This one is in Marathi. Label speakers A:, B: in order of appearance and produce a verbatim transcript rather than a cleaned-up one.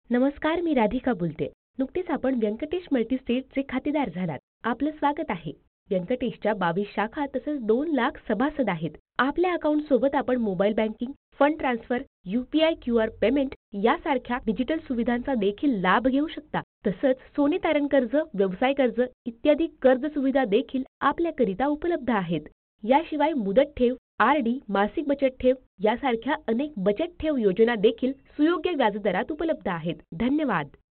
A: नमस्कार, मी राधिका बोलते. नुकतेच आपण व्यंकटेश मल्टीस्टेटचे खातेदार झालात. आपलं स्वागत आहे. व्यंकटेशच्या बावीस शाखा तसंच दोन लाख सभासद आहेत. आपल्या अकाउंट सोबत आपण mobile banking, fund transfer, UPI Q R payment यासारख्या डिजिटल सुविधांचा देखील लाभ घेऊ शकता. तसंच सोने तारण कर्ज, व्यवसाय कर्ज इत्यादी कर्ज सुविधा देखील आपल्याकरिता उपलब्ध आहेत. याशिवाय मुदत ठेव, आर डी, मासिक बचत ठेव यासारख्या अनेक बचत ठेव योजना देखील सुयोग्य व्याजदरात उपलब्ध आहेत. धन्यवाद.